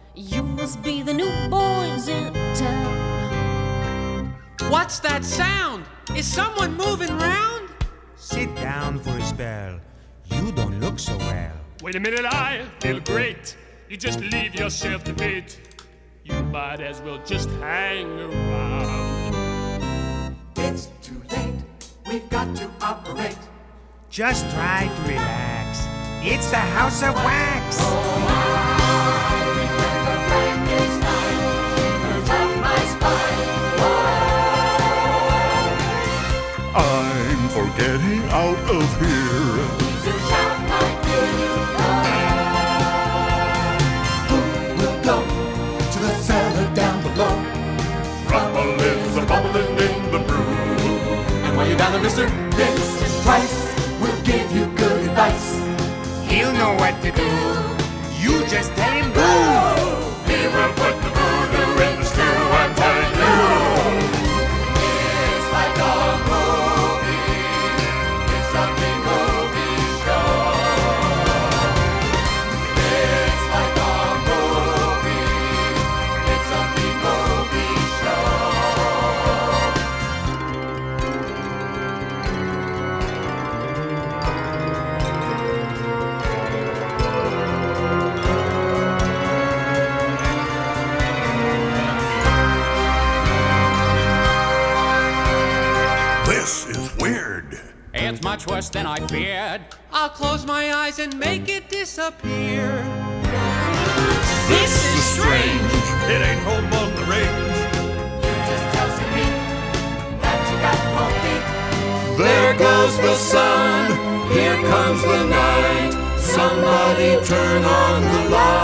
You must be the new boys in town. What's that sound? Is someone moving round? Sit down for a spell. You don't look so well. Wait a minute, I feel great. You just leave yourself to fate. You might as well just hang around. It's too late, we've got to operate. Just try to relax. It's the House of Wax. I remember Franklin's line, shivers up my spine. I'm for getting out of here. To shout like Who will go to the cellar down below? Rumblings are bubbling in the brew. And while you're down there, mister, Mr. Price will give you good advice. He'll know what to do. You just tell him go. He will put the voodoo in the stew, I'm telling you. It's like a movie. It's a big movie show. It's like a movie. It's a big movie show. This is weird. It's much worse than I feared. I'll close my eyes and make it disappear. This is strange. It ain't home on the range. Just tells me that you got cold feet. There goes the sun. Here comes the night. Somebody turn on the light.